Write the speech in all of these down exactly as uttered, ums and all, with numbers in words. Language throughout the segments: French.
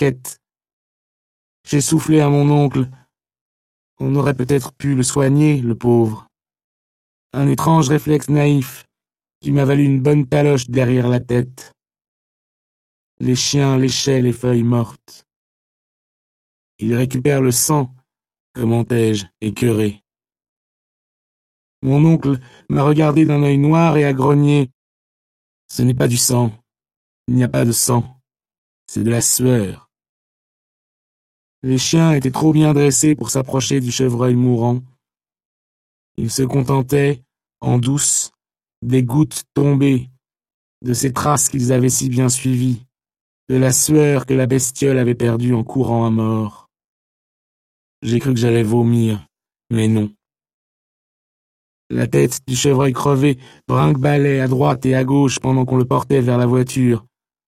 quête. J'ai soufflé à mon oncle. On aurait peut-être pu le soigner, le pauvre. Un étrange réflexe naïf qui m'a valu une bonne taloche derrière la tête. Les chiens léchaient les feuilles mortes. Ils récupèrent le sang, commentai-je, écœuré. Mon oncle m'a regardé d'un œil noir et a grogné. Ce n'est pas du sang. Il n'y a pas de sang. C'est de la sueur. Les chiens étaient trop bien dressés pour s'approcher du chevreuil mourant. Ils se contentaient, en douce, des gouttes tombées, de ces traces qu'ils avaient si bien suivies, de la sueur que la bestiole avait perdue en courant à mort. J'ai cru que j'allais vomir, mais non. La tête du chevreuil crevé brinque-ballait à droite et à gauche pendant qu'on le portait vers la voiture.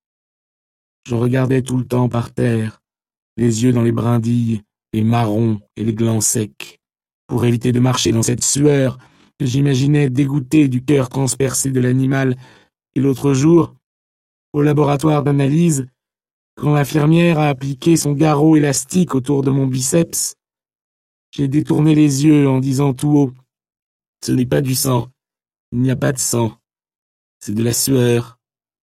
Je regardais tout le temps par terre, les yeux dans les brindilles, les marrons et les glands secs, pour éviter de marcher dans cette sueur que j'imaginais dégoûter du cœur transpercé de l'animal. Et l'autre jour, au laboratoire d'analyse, quand l'infirmière a appliqué son garrot élastique autour de mon biceps, j'ai détourné les yeux en disant tout haut « Ce n'est pas du sang, il n'y a pas de sang, c'est de la sueur ».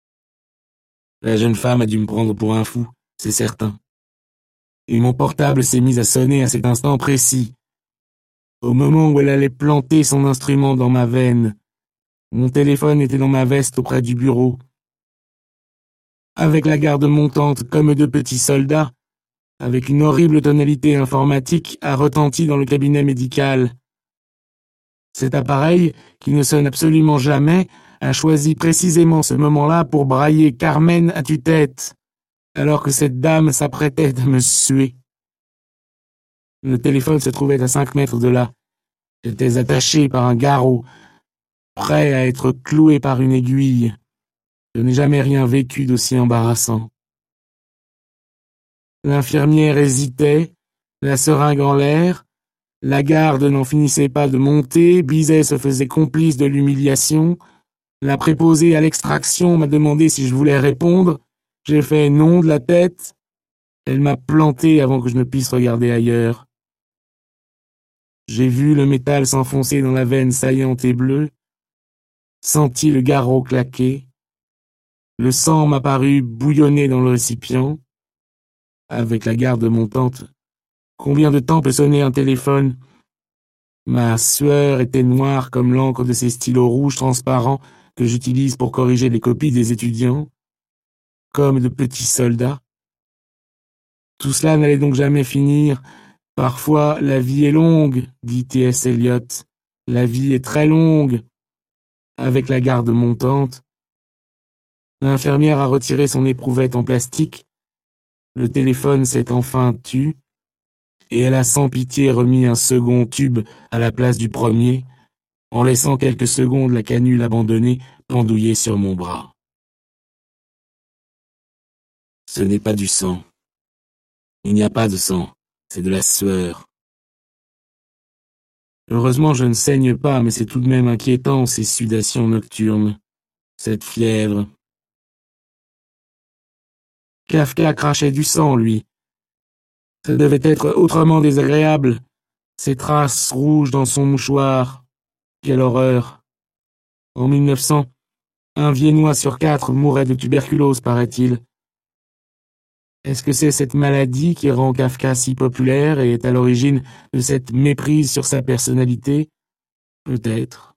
La jeune femme a dû me prendre pour un fou, c'est certain. Et mon portable s'est mis à sonner à cet instant précis. Au moment où elle allait planter son instrument dans ma veine, mon téléphone était dans ma veste auprès du bureau. Avec la garde montante comme deux petits soldats, avec une horrible tonalité informatique, a retenti dans le cabinet médical. Cet appareil, qui ne sonne absolument jamais, a choisi précisément ce moment-là pour brailler Carmen à tue-tête, alors que cette dame s'apprêtait à me suer. Le téléphone se trouvait à cinq mètres de là. J'étais attaché par un garrot, prêt à être cloué par une aiguille. Je n'ai jamais rien vécu d'aussi embarrassant. L'infirmière hésitait, la seringue en l'air, la garde n'en finissait pas de monter, Bizet se faisait complice de l'humiliation, la préposée à l'extraction m'a demandé si je voulais répondre, j'ai fait non de la tête, elle m'a planté avant que je ne puisse regarder ailleurs. J'ai vu le métal s'enfoncer dans la veine saillante et bleue, senti le garrot claquer, le sang m'a paru bouillonner dans le récipient. Avec la garde montante, combien de temps peut sonner un téléphone? Ma sueur était noire comme l'encre de ces stylos rouges transparents que j'utilise pour corriger les copies des étudiants, comme de petits soldats. Tout cela n'allait donc jamais finir. Parfois, la vie est longue, dit T S Eliot. La vie est très longue. Avec la garde montante, l'infirmière a retiré son éprouvette en plastique. Le téléphone s'est enfin tu, et elle a sans pitié remis un second tube à la place du premier, en laissant quelques secondes la canule abandonnée pendouillée sur mon bras. Ce n'est pas du sang. Il n'y a pas de sang, c'est de la sueur. Heureusement je ne saigne pas, mais c'est tout de même inquiétant ces sudations nocturnes, cette fièvre. Kafka crachait du sang, lui. Ça devait être autrement désagréable, ces traces rouges dans son mouchoir. Quelle horreur. En mille neuf cents, un Viennois sur quatre mourait de tuberculose, paraît-il. Est-ce que c'est cette maladie qui rend Kafka si populaire et est à l'origine de cette méprise sur sa personnalité? Peut-être.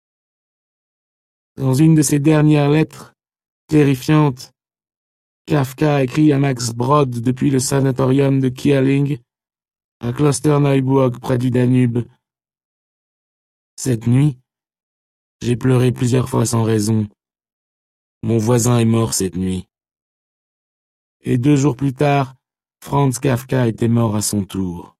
Dans une de ses dernières lettres, terrifiantes, Kafka écrit à Max Brod depuis le sanatorium de Kierling, à Klosterneuburg près du Danube. Cette nuit, j'ai pleuré plusieurs fois sans raison. Mon voisin est mort cette nuit. Et deux jours plus tard, Franz Kafka était mort à son tour.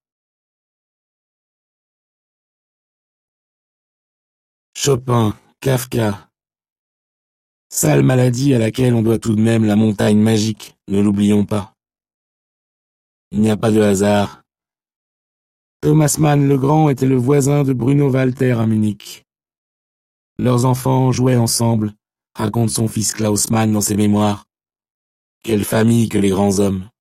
Chopin, Kafka. Sale maladie à laquelle on doit tout de même la montagne magique, ne l'oublions pas. Il n'y a pas de hasard. Thomas Mann le Grand était le voisin de Bruno Walter à Munich. Leurs enfants jouaient ensemble, raconte son fils Klaus Mann dans ses mémoires. Quelle famille que les grands hommes.